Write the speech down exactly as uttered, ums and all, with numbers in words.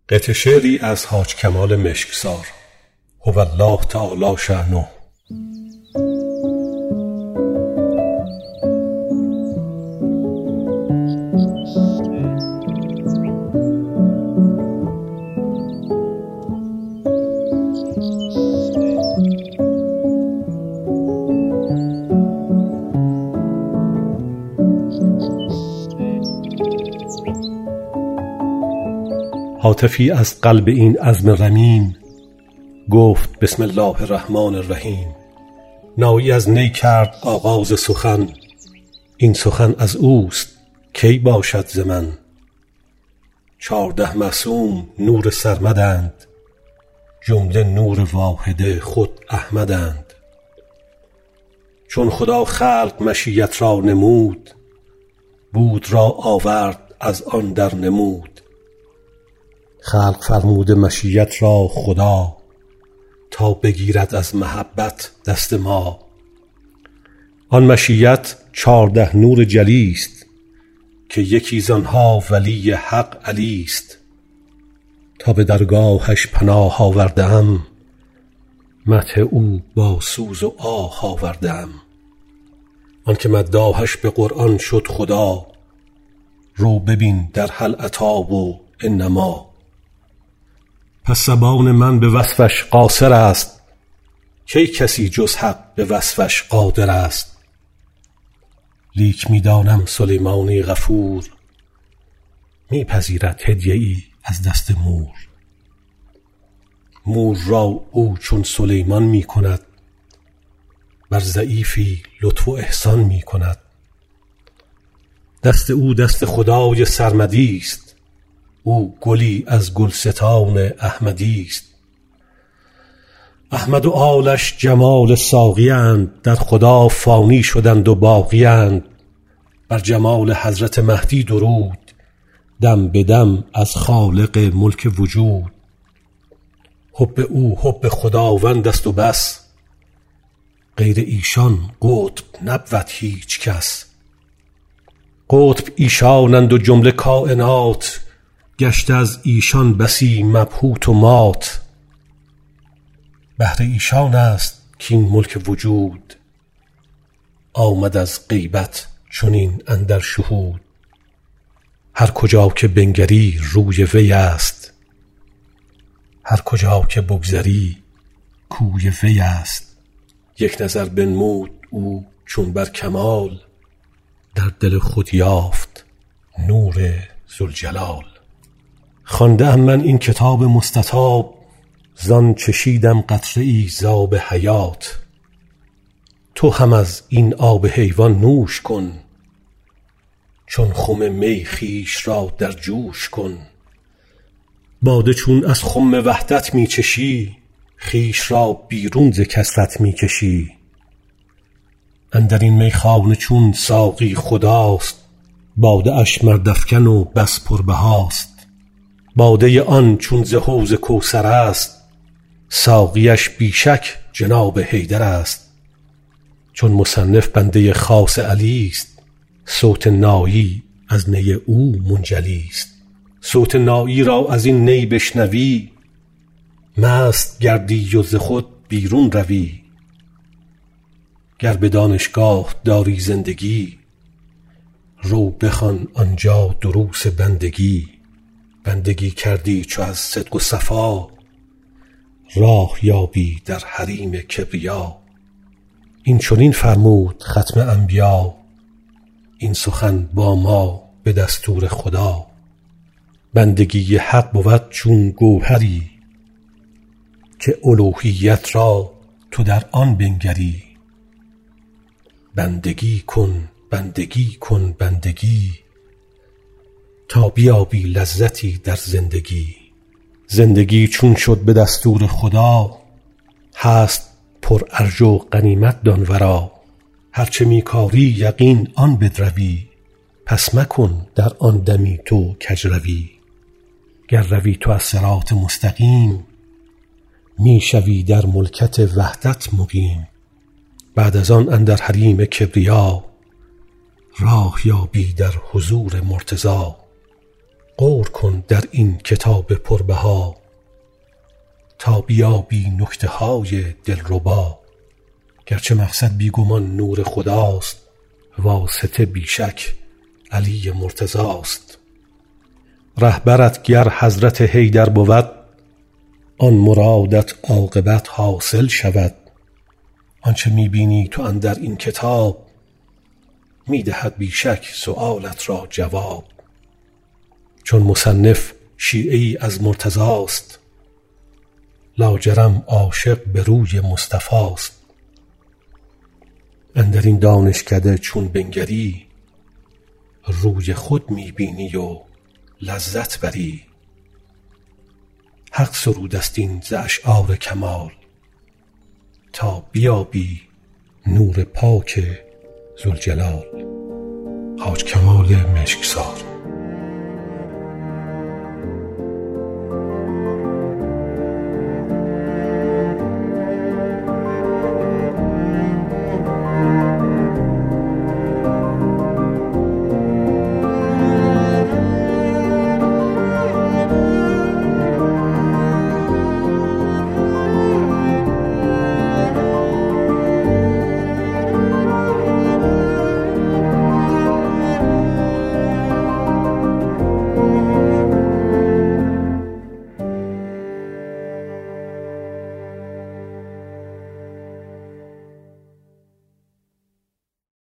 قطعه شعری از حاج کمال مشکسار. هو الله تعالی شأنه. هاتفی از قلب این عزم رمیم گفت بسم الله الرحمن الرحیم. نایی از نی کرد آغاز سخن، این سخن از اوست کی باشد ز من. چارده معصوم نور سرمدند، جمله نور واحد خود احمدند. چون خدا خلق مشیت را نمود، بود را آورد از آن در نمود. خلق فرموده مشیت را خدا، تا بگیرد از محبت دست ما. آن مشیت چارده نور جلیست، که یکی زانها ولی حق علیست. تا به درگاهش پناه آوردم، مدح او با سوز و آه آوردم. آن که مداحش به قرآن شد خدا، رو ببین در هل اتی و انما. پس زبان من به وصفش قاصر است، کی کسی جز حق به وصفش قادر است. لیک می دانم سلیمانی غفور، می پذیرد هدیه ای از دست مور. مور را او چون سلیمان می کند، بر ضعیفی لطف و احسان می کند. دست او دست خدای سرمدی است، او گلی از گلستان احمدی است. احمد و آلش جمال ساقی اند، در خدا فانی شدند و باقی اند. بر جمال حضرت مهدی درود، دم به دم از خالق ملک وجود. حب او حب خداوند است و بس، غیر ایشان قطب نبود هیچ کس. قطب ایشانند و جمله کائنات، گشته از ایشان بسی مبهوت و مات. بهر ایشان است کین ملک وجود، آمد از غیبت چنین اندر شهود. هر کجا که بنگری روی وی است، هر کجا که بگذری کوی وی است. یک نظر بنمود او چون بر کمال، در دل خود یافت نور ذوالجلال. خوانده ام من این کتاب مستطاب، زان چشیدم قطره ای ز آب حیات. تو هم از این آب حیوان نوش کن، چون خم می خویش را در جوش کن. باده چون از خم وحدت می چشی، خویش را بیرون ز کثرت می کشی. اندر این میخانه چون ساقی خداست، باده اش مردافکن و بس پربهاست. باده آن چون ز حوض کوثر است، ساقیش بیشک جناب حیدر است. چون مصنف بنده خاص علی است، صوت نایی از نی او منجلی است. صوت نایی را از این نی بشنوی، مست گردی و ز خود بیرون روی. گر به دانشگاه داری زندگی، رو بخوان آنجا دروس بندگی. بندگی کردی چو از صدق و صفا، راه یابی در حریم کبریا. این چنین فرمود ختم انبیا، این سخن با ما به دستور خدا. بندگی حق بود چون گوهری، که الوهیت را تو در آن بنگری. بندگی کن بندگی کن بندگی، تا بیابی لذتی در زندگی. زندگی چون شد به دستور خدا، هست پر ارج و غنیمت دان ورا. هرچه می کاری یقین آن بدروی، پس مکن در آن دمی تو کج روی. گر روی تو از صراط مستقیم، می شوی در ملکت وحدت مقیم. بعد از آن اندر حریم کبریا، راه یابی در حضور مرتضی. غور کن در این کتاب پربها، تا بیابی نکته های دلربا. گرچه مقصد بیگمان نور خداست، واسطه بیشک علی مرتضاست. رهبرت گر حضرت حیدر بود، آن مرادت عاقبت حاصل شود. آنچه میبینی تو اندر این کتاب، میدهد بیشک سؤالت را جواب. چون مصنف شیعه‌ای از مرتضاست، لاجرم عاشق به روی مصطفاست. اندر این دانشکده چون بنگری، روی خود میبینی و لذت بری. حق سرودست این ز اشعار کمال، تا بیابی نور پاک ذوالجلال. حاج کمال مشکسار.